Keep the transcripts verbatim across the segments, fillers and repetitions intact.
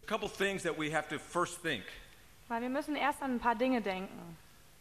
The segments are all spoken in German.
A couple things that we have to first think. Weil wir müssen erst an ein paar Dinge denken.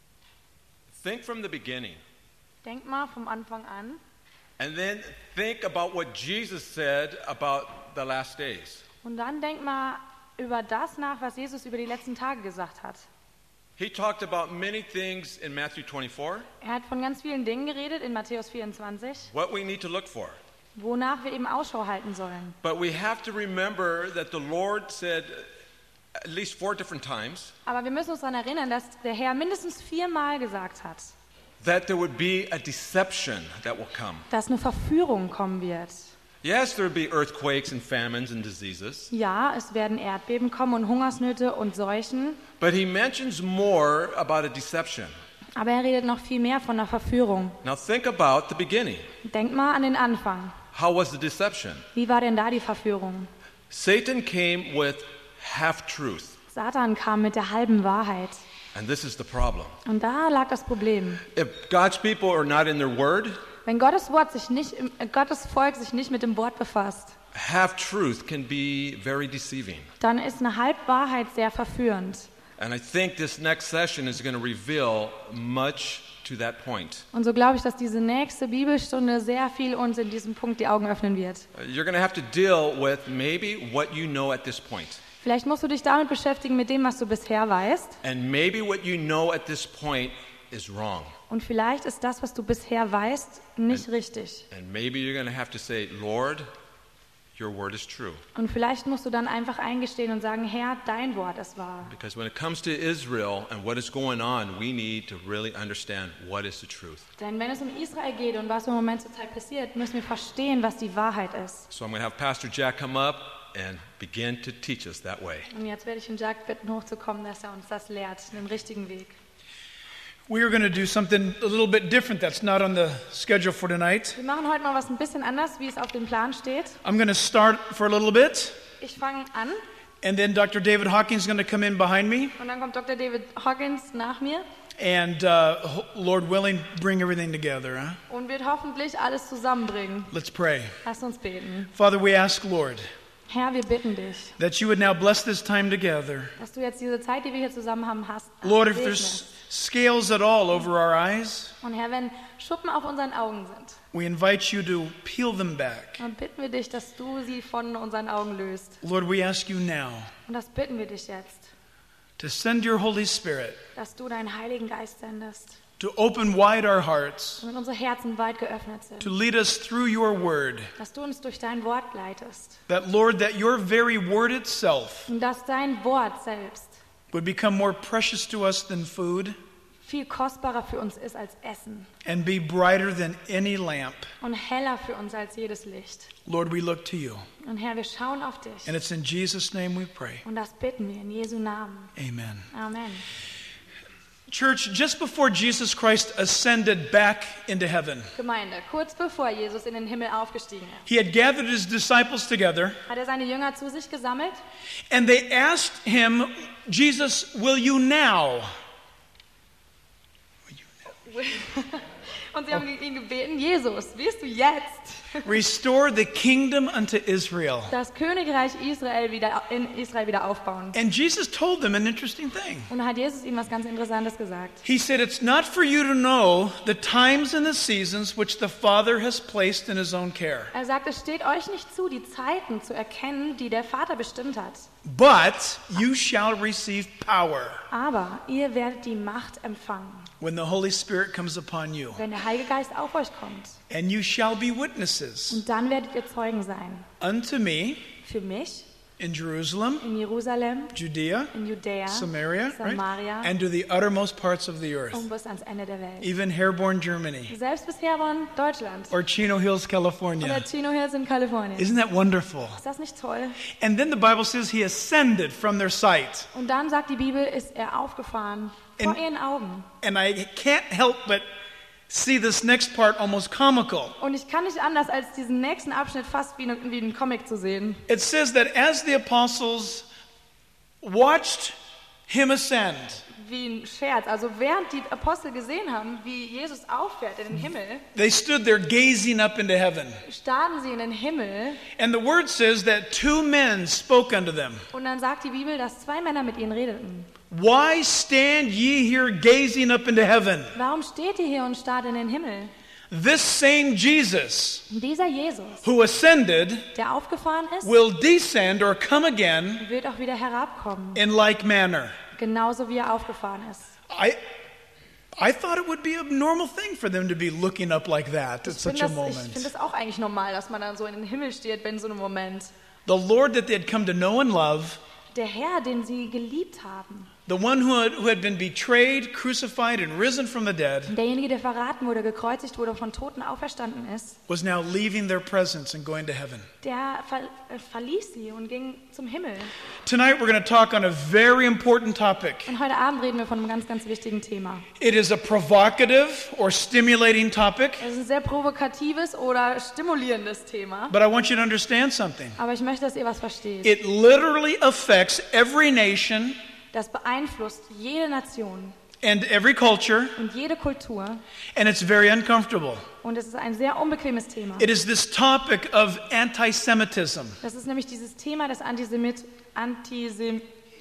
Think from the beginning. Denk mal vom Anfang an. And then think about what Jesus said about the last days. Und dann denk mal über das nach, was Jesus über die letzten Tage gesagt hat. He talked about many things in Matthew twenty-four. Er hat von ganz vielen Dingen geredet in Matthäus vierundzwanzig, What we need to look for. wonach wir eben Ausschau halten sollen. But we have to remember that the Lord said at least four different times Aber wir müssen uns daran erinnern, dass der Herr mindestens viermal gesagt hat, that there would be a deception that will come. dass eine Verführung kommen wird. Yes, there will be earthquakes and famines and diseases. Ja, es werden Erdbeben kommen und Hungersnöte und Seuchen, But he mentions more about a deception. aber er redet noch viel mehr von einer Verführung. Now think about the beginning. Denk mal an den Anfang. How was the deception? Wie war denn da die Verführung? Satan came with half-truth. Satan kam mit der halben Wahrheit. And this is the problem. Und da lag das Problem. If God's people are not in their word, Wenn Gottes Wort sich nicht, äh, Gottes Volk sich nicht mit dem Wort befasst, half-truth can be very deceiving. dann ist eine Halbwahrheit sehr verführend. And I think this next session is going to reveal much to that point. Und so glaube ich, dass diese nächste Bibelstunde sehr viel uns in diesem Punkt die Augen öffnen wird. Uh, You're going to have to deal with maybe what you know at this point. Vielleicht musst du dich damit beschäftigen mit dem, was du bisher weißt. And maybe what you know at this point is wrong. Und vielleicht ist das, was du bisher weißt, nicht richtig. And maybe you're going to have to say, Lord, your word is true. Und vielleicht musst du dann einfach eingestehen und sagen, Herr, dein Wort ist wahr. Because when it comes to Israel and what is going on, we need to really understand what is the truth. Denn wenn es um Israel geht und was im Moment zur Zeit passiert, müssen wir verstehen, was die Wahrheit ist. So I'm going to have Pastor Jack come up and begin to teach us that way. Und jetzt werde ich den Jack bitten, hochzukommen, dass er uns das lehrt, den richtigen Weg. We are going to do something a little bit different that's not on the schedule for tonight. Wir machen heute mal was ein bisschen anders, wie es auf dem Plan steht. I'm going to start for a little bit, Ich fange an and then Doctor David Hawkins is going to come in behind me, und dann kommt Doktor David Hawkins nach mir and uh, ho- Lord willing, bring everything together. Huh? und wird hoffentlich alles zusammenbringen. Let's pray. Lass uns beten. Father, we ask, Lord, Herr, wir bitten dich, that you would now bless this time together. dass du jetzt diese Zeit, die wir hier zusammen haben, hast. Lord, if segnest. there's scales at all over our eyes, Und Herr, wenn Schuppen auf unseren Augen sind, we invite you to peel them back. dann bitten wir dich, dass du sie von unseren Augen löst. Lord, we ask you now Und das bitten wir dich jetzt, to send your Holy Spirit dass du deinen Heiligen Geist sendest, to open wide our hearts, damit unsere Herzen weit geöffnet sind, to lead us through your word. dass du uns durch dein Wort leitest That, Lord, that your very word itself und dass dein Wort selbst would become more precious to us than food viel kostbarer für uns ist als Essen and be brighter than any lamp. und heller für uns als jedes Licht. Lord, we look to you. Und Herr, wir schauen auf dich And it's in Jesus' name we pray. und das bitten wir in Jesu Namen. Amen. Amen. Church, just before Jesus Christ ascended back into heaven, Gemeinde, kurz bevor Jesus in den Himmel aufgestiegen ist, he had gathered his disciples together, hat er seine Jünger zu sich gesammelt and they asked him, Jesus, will you now? und sie haben ihn gebeten, Jesus, wirst du jetzt Restore the kingdom unto Israel. das Königreich Israel wieder, in Israel wieder aufbauen? And Jesus told them an interesting thing. Und da hat Jesus ihnen was ganz Interessantes gesagt. He said, it's not for you to know the times and the seasons which the Father has placed in his own care. Er sagt, es steht euch nicht zu, die Zeiten zu erkennen, die der Vater bestimmt hat. But you shall receive power Aber ihr werdet die Macht empfangen, when the Holy Spirit comes upon you. wenn der Heilige Geist auf euch kommt. And you shall be witnesses Und dann werdet ihr Zeugen sein. unto me Für mich, in Jerusalem, in Jerusalem, Judea, in Judäa, Samaria, Samaria right? And to the uttermost parts of the earth, und bis ans Ende der Welt. even Herborn, Germany, Selbst bis Herborn, Deutschland. or Chino Hills, California. Oder Chino Hills in Kalifornien. Isn't that wonderful? Ist das nicht toll? And then the Bible says he ascended from their sight. Und dann sagt die Bibel, ist er aufgefahren vor In- ihren Augen. And I can't help but see this next part almost comical. Und ich kann nicht anders, als diesen nächsten Abschnitt fast wie, ne, wie einen Comic zu sehen. It says that as the apostles watched him ascend, wie ein Scherz. Also während die Apostel gesehen haben, wie Jesus auffährt in den Himmel, they stood there gazing up into heaven. starrten sie in den Himmel And the word says that two men spoke unto them. und dann sagt die Bibel, dass zwei Männer mit ihnen redeten. Why stand ye here gazing up into heaven? Warum steht ihr hier und starrt in den Himmel? This same Jesus Dieser Jesus, who ascended der aufgefahren ist, will descend or come again wird auch wieder herabkommen. in like manner. Genauso wie er aufgefahren ist. I I thought it would be a normal thing for them to be looking up like that at Ich such finde a das, ich moment. find das auch eigentlich normal, dass man dann so in den Himmel steht, wenn so einem Moment. The Lord that they had come to know and love, Der Herr, den sie geliebt haben, the one who had, who had been betrayed, crucified, and risen from the dead, derjenige, der verraten wurde, gekreuzigt wurde, von Toten auferstanden ist, was now leaving their presence and going to heaven. der ver äh, verließ sie und ging zum Himmel. Tonight we're going to talk on a very important topic. Und heute Abend reden wir von einem ganz, ganz wichtigen Thema. It is a provocative or stimulating topic, Es ist ein sehr provokatives oder stimulierendes Thema. but I want you to understand something. Aber ich möchte, dass ihr was versteht. It literally affects every nation Das beeinflusst jede Nation and every culture, und jede Kultur. and it's very uncomfortable. Und es ist ein sehr unbequemes Thema. It is this topic of anti-Semitism. Das ist nämlich dieses Thema des Antisemit Antisem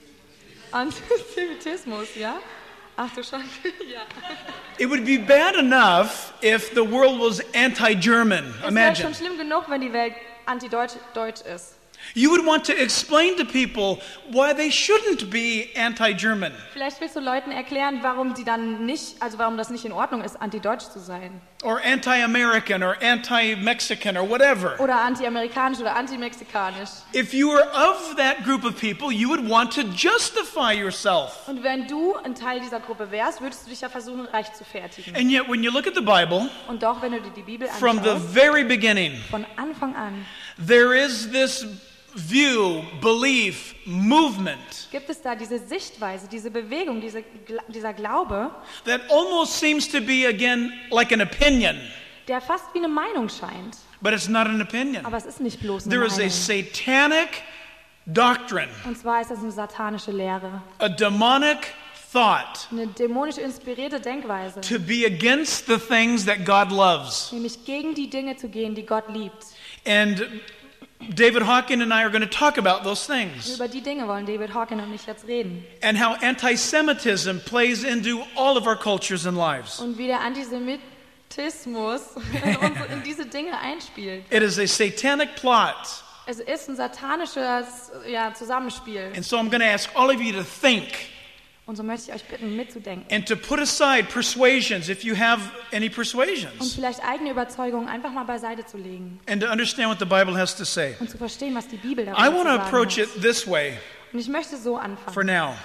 Antisemitismus, ja? Ach du Scheiße, ja. It would be bad enough if the world was anti-German. Es wäre Imagine. schon schlimm genug, wenn die Welt antideutsch deutsch ist. You would want to explain to people why they shouldn't be anti-German. Vielleicht willst du Leuten erklären, warum die dann nicht, also warum das nicht in Ordnung ist, antideutsch zu sein. Or anti-American or anti-Mexican or whatever. Oder anti-amerikanisch oder anti-mexikanisch. If you were of that group of people, you would want to justify yourself. Und wenn du ein Teil dieser Gruppe wärst, würdest du dich ja versuchen, reich zu fertigen. And yet, when you look at the Bible, Und doch, wenn du dir die Bibel from the anschaust, very beginning, von Anfang an there is this view, belief, movement gibt es da diese Sichtweise, diese Bewegung, diese, Gla- dieser Glaube, that almost seems to be, again, like an opinion. der fast wie eine Meinung scheint. But it's not an opinion. Aber es ist nicht bloß eine There is a Meinung. satanic doctrine, Und zwar ist das eine satanische Lehre. a demonic thought Eine dämonisch inspirierte Denkweise. to be against the things that God loves. Nämlich gegen die Dinge zu gehen, die Gott liebt. And David Hawkins and I are going to talk about those Und things über die Dinge wollen David Hawkins und ich jetzt reden. and how anti-Semitism plays into all of our cultures and lives. Und wie der Antisemitismus in, unsere, in diese Dinge einspielt. It is a satanic plot. Es ist ein satanisches ja, Zusammenspiel. And so I'm going to ask all of you to think Und so möchte ich euch bitten, mitzudenken. and to put aside persuasions if you have any Und persuasions vielleicht eigene Überzeugungen einfach mal beiseite zu legen. and to understand what the Bible has to say. Und zu verstehen, was die Bibel I darüber want zu to sagen approach hat. it this way Und ich möchte so for anfangen. now.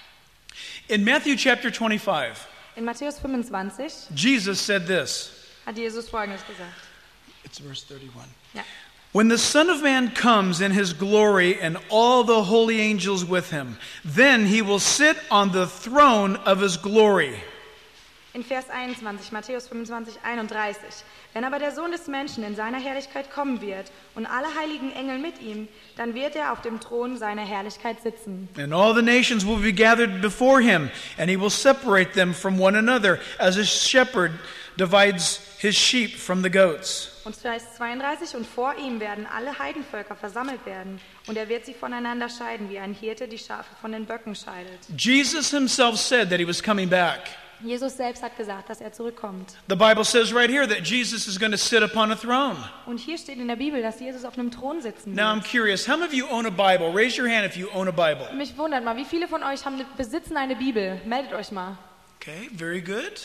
In Matthew chapter twenty-five, In Matthäus fünfundzwanzig Jesus said this. hat Jesus Folgendes gesagt. It's verse thirty-one. Ja. When the Son of Man comes in his glory and all the holy angels with him, then he will sit on the throne of his glory. In Vers einundzwanzig, Matthäus fünfundzwanzig, einunddreißig. Wenn aber der Sohn des Menschen in seiner Herrlichkeit kommen wird und alle heiligen Engel mit ihm, dann wird er auf dem Thron seiner Herrlichkeit sitzen. And all the nations will be gathered before him, and he will separate them from one another, as a shepherd divides his sheep from the goats. Und Vers zweiunddreißig, und vor ihm werden alle Heidenvölker versammelt werden, und er wird sie voneinander scheiden, wie ein Hirte die Schafe von den Böcken scheidet. Jesus himself said that he was coming back. Jesus selbst hat gesagt, dass er zurückkommt. The Bible says right here that Jesus is going to sit upon a throne. Und hier steht in der Bibel, dass Jesus auf einem Thron sitzen Now I'm wird. curious, how many of you own a Bible? Raise your hand if you own a Bible. Mich wundert mal, wie viele von euch haben, besitzen eine Bibel? Meldet euch mal. Okay, very good.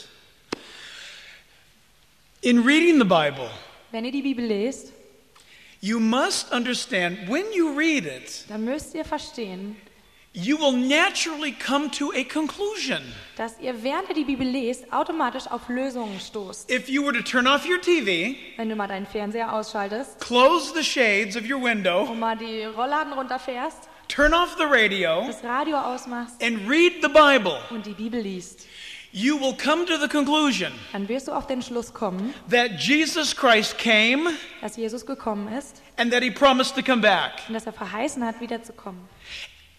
In reading the Bible, Wenn ihr die Bibel lest, you must understand when you read it, dann müsst ihr verstehen, you will naturally come to a conclusion. dass ihr, während ihr die Bibel lest, automatisch auf Lösungen stoßt. If you were to turn off your T V, Wenn du mal deinen Fernseher ausschaltest close the shades of your window, und mal die Rollladen runterfährst, turn off the radio, das Radio ausmachst and read the Bible, und die Bibel liest, you will come to the conclusion dann wirst du auf den Schluss kommen, that Jesus Christ came dass Jesus gekommen ist and that he promised to come back. und dass er verheißen hat, wiederzukommen.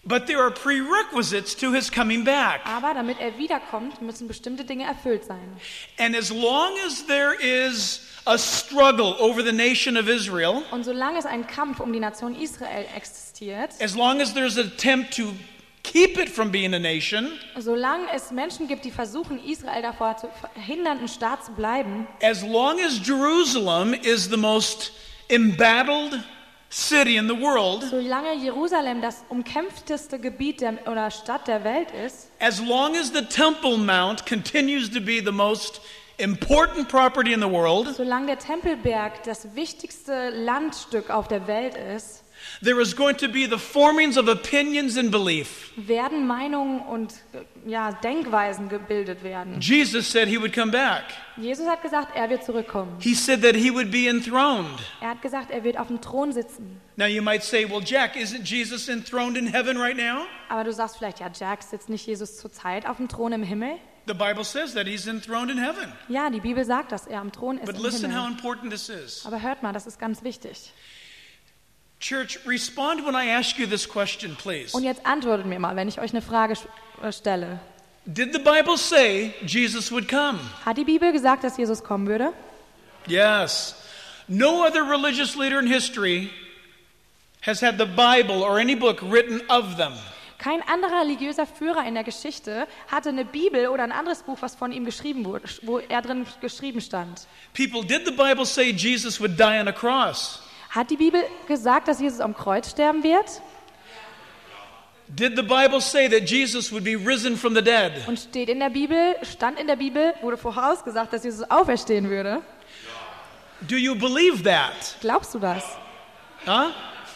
But there are prerequisites to his coming back. Aber damit er wiederkommt, müssen bestimmte Dinge erfüllt sein. And as long as there is a struggle over the nation of Israel, Und solange es ein Kampf um die Nation Israel existiert, as long as there's an attempt to keep it from being a nation, solange es Menschen gibt, die versuchen, Israel davor zu verhindern, ein Staat zu bleiben, as long as Jerusalem is the most embattled city in the world, solange Jerusalem das umkämpfteste Gebiet der, oder Stadt der Welt ist, as long as the Temple Mount continues to be the most important property in the world, solange der Tempelberg das wichtigste Landstück auf der Welt ist, there is going to be the formings of opinions and belief. werden Meinungen und ja, Denkweisen gebildet werden. Jesus said he would come back. Jesus hat gesagt, er wird zurückkommen. He said that he would be enthroned. Er hat gesagt, er wird auf dem Thron sitzen. Now you might say, well, Jack, isn't Jesus enthroned in heaven right now? Aber du sagst vielleicht, ja, Jack, sitzt nicht Jesus zurzeit auf dem Thron im Himmel? The Bible says that he's enthroned in heaven. Ja, die Bibel sagt, dass er am Thron ist But im listen how Himmel. important this is. Aber hört mal, das ist ganz wichtig. Church, respond when I ask you this question, please. Und jetzt antwortet mir mal, wenn ich euch eine Frage sch- äh, stelle. Did the Bible say Jesus would come? Hat die Bibel gesagt, dass Jesus kommen würde? Yes. No other religious leader in history has had the Bible or any book written of them. Kein anderer religiöser Führer in der Geschichte hatte eine Bibel oder ein anderes Buch, was von ihm geschrieben wurde, wo er drin geschrieben stand. People, did the Bible say Jesus would die on a cross? Hat die Bibel gesagt, dass Jesus am Kreuz sterben wird? Did the Bible say that Jesus would be risen from the dead? Und steht in der Bibel, stand in der Bibel, wurde vorausgesagt, dass Jesus auferstehen würde? Do you believe that? Glaubst du das? Huh?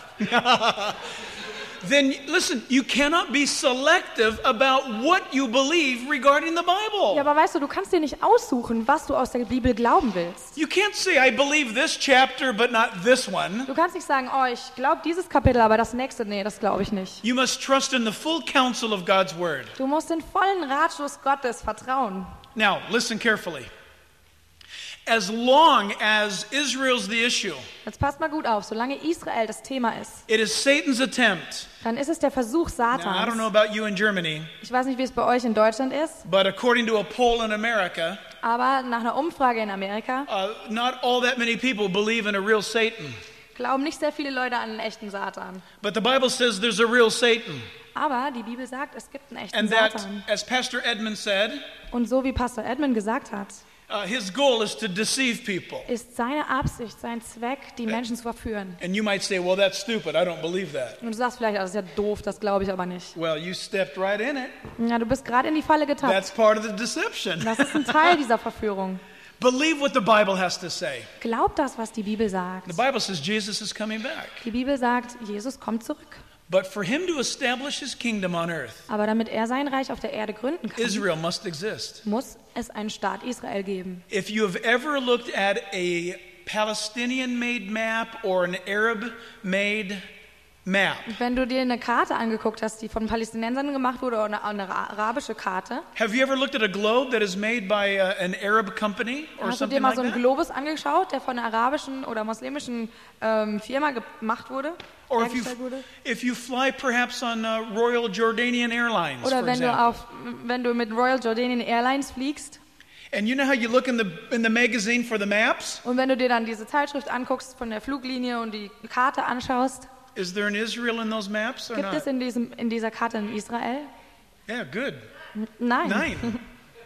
Then listen, you cannot be selective about what you believe regarding the Bible. Ja, aber weißt du, du kannst dir nicht aussuchen, was du aus der Bibel glauben willst. You can't say I believe this chapter but not this one. Du kannst nicht sagen, oh, ich glaube dieses Kapitel, aber das nächste, nee, das glaube ich nicht. You must trust in the full counsel of God's word. Du musst den vollen Ratschluss Gottes vertrauen. Now, listen carefully. As long as Israel's the issue, Jetzt passt mal gut auf, solange Israel das Thema ist, it is Satan's attempt. dann ist es der Versuch Now, I don't know Satans. about you in Germany, Ich weiß nicht, wie es bei euch in Deutschland ist, but according to a poll in America, aber nach einer Umfrage in Amerika uh, not all that many people believe in a real Satan. glauben nicht sehr viele Leute an einen echten Satan. But the Bible says there's a real Satan. Aber die Bibel sagt, es gibt einen echten And that, Satan. as Pastor Edmund said, Und so wie Pastor Edmund gesagt hat, uh, his goal is to deceive people. ist seine Absicht, sein Zweck, die Menschen zu verführen. And you might say, well, that's stupid. I don't believe that. Und du sagst vielleicht, das ist ja doof, das glaube ich aber nicht. Well, you stepped right in it. Ja, du bist gerade in die Falle getappt. That's part of the deception. Das ist ein Teil dieser Verführung. Believe what the Bible has to say. Glaub das, was die Bibel sagt. The Bible says Jesus is coming back. Die Bibel sagt, Jesus kommt zurück. But for him to establish his kingdom on earth, Aber damit er sein Reich auf der Erde gründen kann, Israel must exist. muss es einen Staat Israel geben. If you have ever looked at a Palestinian-made map or an Arab-made map, Wenn du dir eine Karte angeguckt hast, die von Palästinensern gemacht wurde, oder eine, eine arabische Karte, have you ever looked at a globe that is made by uh, an Arab company or hast du dir something mal like so einen that? Globus angeschaut, der von einer arabischen oder muslimischen ähm, Firma gemacht wurde, Or if you, hergestellt wurde? if you fly perhaps on uh, Royal Jordanian Airlines, Oder for wenn du, example. auf, wenn du mit Royal Jordanian Airlines fliegst And you know how you look in the, in the magazine for the maps? und wenn du dir dann diese Zeitschrift anguckst von der Fluglinie und die Karte anschaust, Is there an Israel in those maps or gibt not? es in, diesem, in dieser Karte in Israel? Yeah, good. Nein. Nine.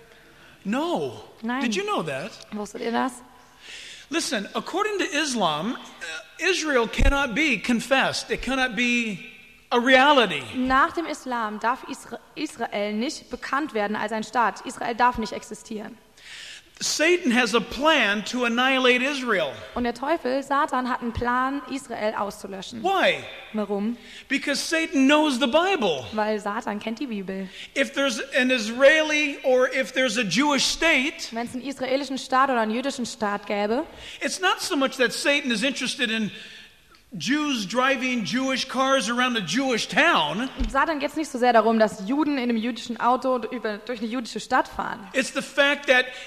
No. Nein. Did you know that? Wusstet ihr das? Listen, according to Islam, uh, Israel cannot be confessed. It cannot be a reality. Nach dem Islam darf Isra- Israel nicht bekannt werden als ein Staat. Israel darf nicht existieren. Satan has a plan to annihilate Israel. Und der Teufel, Satan, hat einen Plan, Israel auszulöschen. Why? Warum? Because Satan knows the Bible. Weil Satan kennt die Bibel. If there's an Israeli or if there's a Jewish state, Wenn es einen israelischen Staat oder einen jüdischen Staat gäbe, it's not so much that Satan is interested in Jews driving Jewish cars around a Jewish town. Satan geht es nicht so sehr darum, dass Juden in einem jüdischen Auto über, durch eine jüdische Stadt fahren. It's the fact that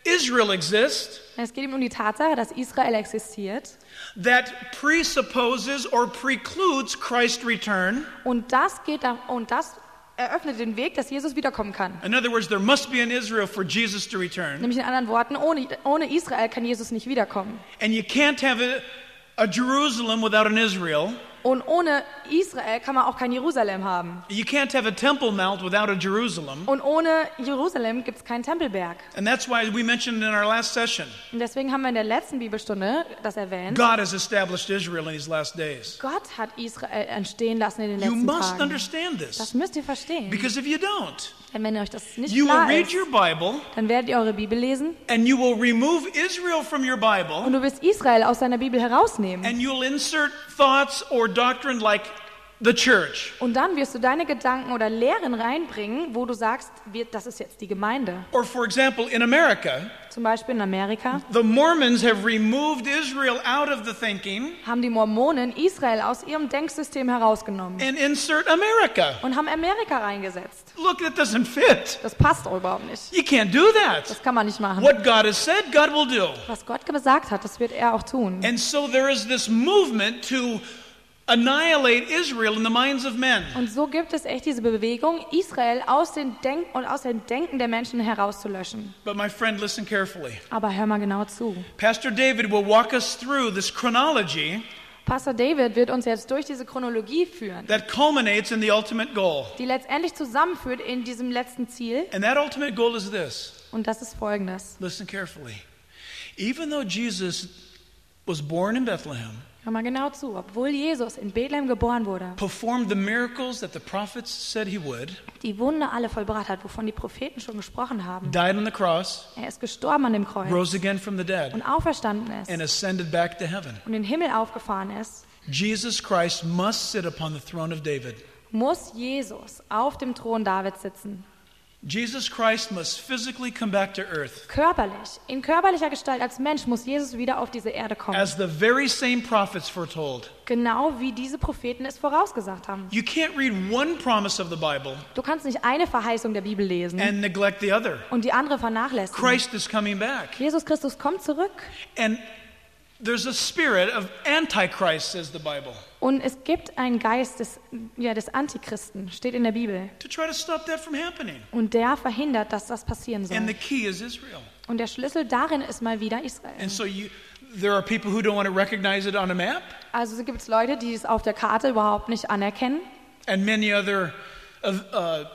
Israel exists Es geht ihm um die Tatsache, dass Israel existiert. that presupposes or precludes Christ's return. Und das geht da, und das eröffnet den Weg, dass Jesus wiederkommen kann. In other words, there must be an Israel for Jesus to return. Nämlich in anderen Worten, ohne, ohne Israel kann Jesus nicht wiederkommen. And you can't have a, a Jerusalem without an Israel. Und ohne Israel kann man auch kein Jerusalem haben. You can't have a Temple Mount without a Jerusalem. Und ohne Jerusalem gibt es keinen Tempelberg. And that's why we mentioned in our last session, Und deswegen haben wir in der letzten Bibelstunde das erwähnt. God has established Israel in these last days. Gott hat Israel entstehen lassen in den You letzten must Tagen. understand Das this. müsst ihr verstehen. Because if you don't, Denn wenn euch das nicht you will klar read ist, your Bible dann werdet ihr eure Bibel lesen and you will remove Israel from your und Bible du wirst Israel aus deiner Bibel herausnehmen. and you'll insert thoughts or doctrine like the church. Und dann wirst du deine Gedanken oder Lehren reinbringen, wo du sagst, wir- das ist jetzt die Gemeinde. Or for example, in America, Zum Beispiel in Amerika the Mormons have removed Israel out of the thinking haben die Mormonen Israel aus ihrem Denksystem herausgenommen and insert America. und haben Amerika reingesetzt. Look, that doesn't fit. Das passt auch überhaupt nicht. You can't do that. Das kann man nicht machen. What God has said, God will do. Was Gott gesagt hat, das wird er auch tun. And so there is this movement to annihilate Israel in the minds of men. Und so gibt es echt diese Bewegung, Israel aus den Denk und aus dem Denken der Menschen herauszulöschen. But my friend, listen carefully. Aber hör mal genau zu. Pastor David will walk us through this chronology Pastor David wird uns jetzt durch diese Chronologie führen, that culminates in the ultimate goal. die letztendlich zusammenführt in diesem letzten Ziel. And that ultimate goal is this. Und das ist folgendes. Listen carefully. Even though Jesus was born in Bethlehem, Hör mal genau zu. Obwohl Jesus in Bethlehem geboren wurde, performed the miracles that the prophets said he would, die Wunder alle vollbracht hat, wovon die Propheten schon gesprochen haben. died on the cross, Er ist gestorben an dem Kreuz rose again from the dead, und auferstanden ist and ascended back to heaven. und in den Himmel aufgefahren ist, Jesus Christ must sit upon the throne of David. muss Jesus auf dem Thron Davids sitzen. Jesus Christ must physically come back to earth Körperlich, in körperlicher Gestalt als Mensch muss Jesus wieder auf diese Erde kommen. as the very same prophets foretold. Genau wie diese Propheten es vorausgesagt haben. You can't read one promise of the Bible Du kannst nicht eine Verheißung der Bibel lesen and neglect the other. und die andere vernachlässigen. Christ is coming back. Jesus Christus kommt zurück. And there's a spirit of Antichrist, says the Bible, Und es gibt einen Geist des, ja, des Antichristen, steht in der Bibel. to try to stop that from happening. Und der verhindert, dass das passieren soll. And the key is Israel. Und der Schlüssel darin ist mal wieder Israel. And so you, there are people who don't want to recognize it on a map, Also es gibt Leute, die es auf der Karte überhaupt nicht anerkennen. and many other uh, uh,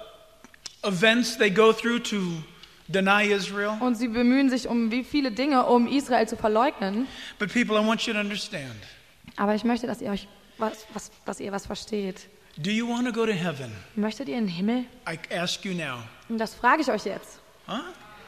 events they go through to deny Israel. Und sie bemühen sich um wie viele Dinge, um Israel zu verleugnen. But people, I want you to understand. Aber ich möchte, dass ihr euch was, was, dass ihr was versteht. Do you want to go to heaven? Möchtet ihr in den Himmel? I ask you now. Und das frage ich euch jetzt. Huh?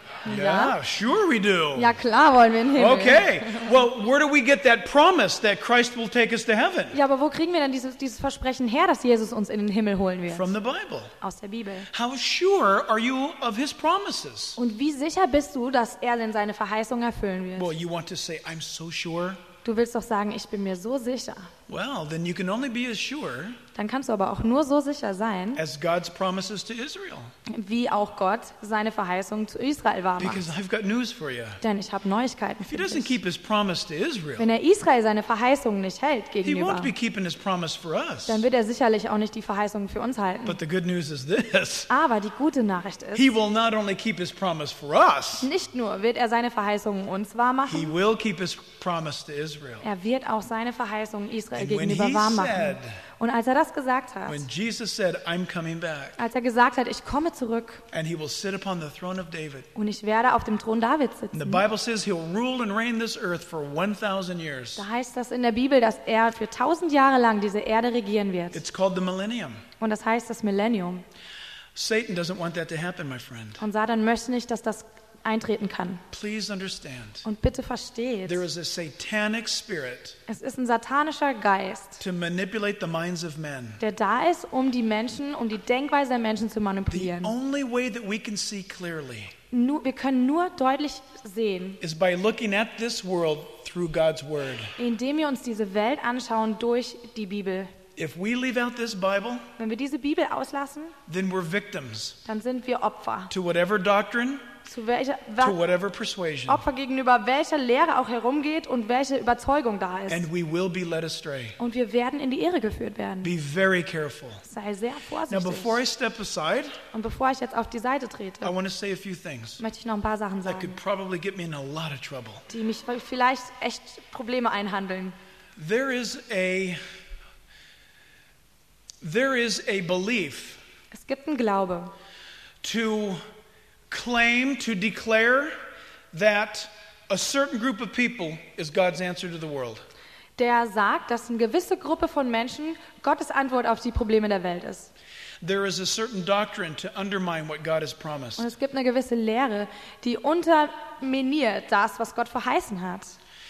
Ja. Yeah, sure we do. Ja klar wollen wir in den Himmel. Okay. Well, where do we get that promise that Christ will take us to heaven? Ja, aber wo kriegen wir denn dieses, dieses Versprechen her, dass Jesus uns in den Himmel holen wird? From the Bible. Aus der Bibel. How sure are you of his promises? Und wie sicher bist du, dass er denn seine Verheißung erfüllen wird? Well, you want to say, I'm so sure? Du willst doch sagen, ich bin mir so sicher. Well, then you can only be as sure Dann kannst du aber auch nur so sicher sein, as God's promises to Israel. wie auch Gott seine Verheißung zu Israel wahr macht. Because I've got news for you. Denn ich habe Neuigkeiten If he für doesn't dich. keep his promise to Israel, Wenn er Israel seine Verheißung nicht hält he gegenüber, won't be keeping his promise for us. dann wird er sicherlich auch nicht die Verheißung für uns halten. But the good news is this. Aber die gute Nachricht ist, He will not only keep his promise for us, nicht nur wird er seine Verheißungen uns wahr he machen, will keep his promise to Israel. er wird auch seine Verheißungen Israel And when gegenüber he wahr machen. said- Und als er das gesagt hat, When Jesus said, I'm coming back, als er gesagt hat, ich komme zurück and he will sit upon the throne of David. und ich werde auf dem Thron Davids And the sitzen, Bible says he'll rule and reign this earth for one thousand years. da heißt das in der Bibel, dass er für tausend Jahre lang diese Erde regieren wird. It's called the millennium. Und das heißt das Millennium. Satan doesn't want that to happen, my friend. Und Satan möchte nicht, dass das eintreten kann. Please understand. Und bitte versteht, There is a satanic spirit es ist ein satanischer Geist, to manipulate the minds of men. der da ist, um die Menschen, um die Denkweise der Menschen zu The manipulieren. only way that we can see clearly Nur, wir können nur deutlich sehen, is by looking at this world through God's word. indem wir uns diese Welt anschauen durch die Bibel. If we leave out this Bible, Wenn wir diese Bibel auslassen, then we're victims dann sind wir Opfer. to whatever doctrine, Zu welcher, to wa- whatever persuasion. Opfer gegenüber welcher Lehre auch herumgeht und welche Überzeugung da ist. And we will be led astray. Und wir werden in die Irre geführt werden. Be very careful. Sei sehr Now, vorsichtig. before I step aside, Und bevor ich jetzt auf die Seite I trete, want to say a few things möchte ich noch ein paar Sachen that could sagen, probably get me in a lot of trouble. die mich vielleicht echt Probleme einhandeln. There is a there is a belief Es gibt einen Glaube, to claim, to declare that a certain group of people is God's answer to the world. der sagt, dass eine gewisse Gruppe von Menschen Gottes Antwort auf die Probleme der Welt ist. There is a certain doctrine to undermine what God has Und promised. es gibt eine gewisse Lehre, die unterminiert das, was Gott verheißen hat.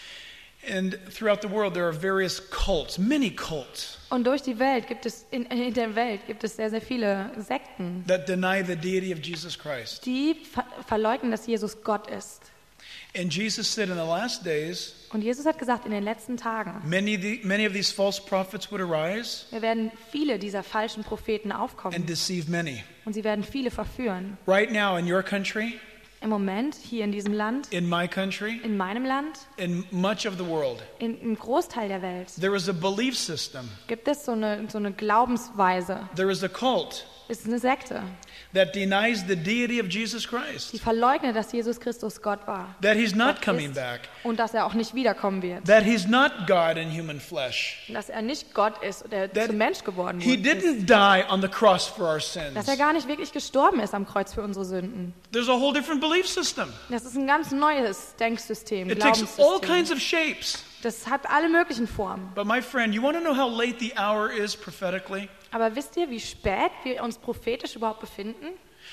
And throughout the world there are various cults, many cults, Und durch die Welt gibt es, in, in der Welt gibt es sehr, sehr viele Sekten, that deny the deity of Jesus Christ. die ver verleugnen, dass Jesus Gott ist. And Jesus said in the last days, Und Jesus hat gesagt, in den letzten Tagen, many of, the, many of these false prophets would arise wir werden viele dieser falschen Propheten and aufkommen deceive many. und sie werden viele verführen. Right now in your country, Im Moment, hier in diesem Land, in my country, in meinem Land, in much of the world, in einem Großteil der Welt, there is a belief system, gibt es so eine, so eine Glaubensweise. there is a cult Es ist eine Sekte, that denies the deity of Jesus Christ, die verleugnet, dass Jesus Christus Gott war. that he's not Gott coming ist back, und dass er auch nicht wiederkommen wird. that he's not God in human flesh, Dass er nicht Gott ist, der That zum Mensch geworden he wurde. ist. didn't die on the cross for our sins. Dass er gar nicht wirklich gestorben ist am Kreuz für unsere Sünden. There's a whole different belief system. Das ist ein ganz neues Denksystem, It takes all kinds Glaubenssystem. of shapes. Das hat alle möglichen Formen. But my friend, you want to know how late the hour is prophetically? Aber wisst ihr, wie spät wir uns prophetisch überhaupt befinden?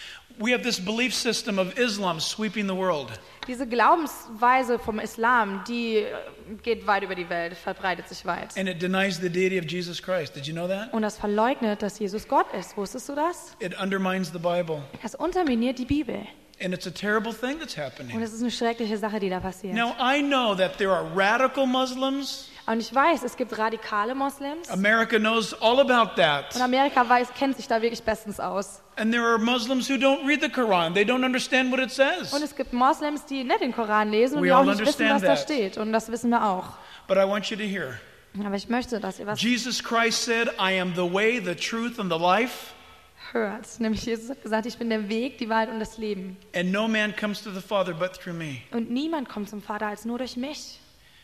We have this belief system of Islam sweeping the world. Diese Glaubensweise vom Islam, die äh, geht weit über die Welt, verbreitet sich weit. And it denies the deity of Jesus Christ. Did you know that? Und das verleugnet, dass Jesus Gott ist. Wusstest du das? It undermines the Bible. Das unterminiert die Bibel. And it's a terrible thing that's Und happening. es ist eine schreckliche Sache, die da passiert. Now, I know that there are radical Muslims. Und ich weiß, es gibt radikale Moslems. America knows all about Und that. Amerika weiß, kennt sich da wirklich bestens aus. And there are Muslims who don't read the Quran. They don't understand what it Und says. es gibt Moslems, die nicht den Koran lesen und We die auch all nicht wissen, was understand da that. steht. Und das wissen wir auch. But I want you to hear. Aber ich möchte, dass ihr was Jesus Christ said, I am the way, the truth, and the life, hört. Nämlich Jesus hat gesagt, ich bin der Weg, die Wahrheit und das Leben. and no man comes to the Father but through me. Und niemand kommt zum Vater als nur durch mich.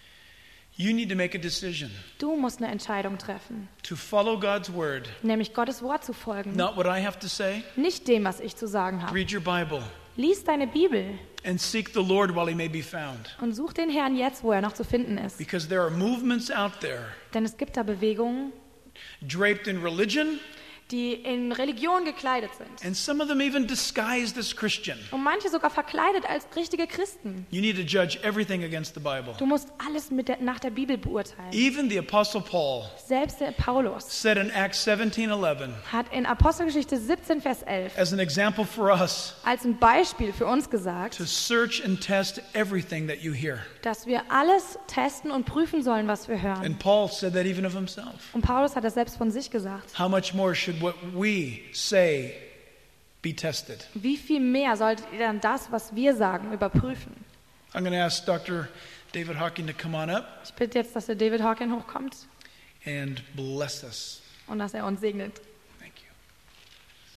You need to make a decision Du musst eine Entscheidung treffen, to follow God's word, nämlich Gottes Wort zu folgen. not what I have to say. Nicht dem, was ich zu sagen habe. Read your Bible Lies deine Bibel and seek the Lord while he may be found. und such den Herrn jetzt, wo er noch zu finden ist. Because there are movements out there Denn es gibt da Bewegungen, draped in religion, die in Religion gekleidet sind. and some of them even disguised as Christian. Und manche sogar verkleidet als richtige Christen. You need to judge everything against the Bible. Du musst alles mit der, nach der Bibel beurteilen. Even the Apostle Paul Selbst der Paulus said in Acts seventeen eleven, hat in Apostelgeschichte siebzehn, Vers elf as an example for us, als ein Beispiel für uns gesagt, to search and test everything that you hear. dass wir alles testen und prüfen sollen, was wir hören. And Paul said that even of himself. Und Paulus hat das selbst von sich gesagt. How much more should what we say be tested? Wie viel mehr solltet ihr dann das, was wir sagen, überprüfen? I'm going to ask Doctor David Hawking to come on up Ich bitte jetzt, dass der David Hawking hochkommt and bless us. und dass er uns segnet.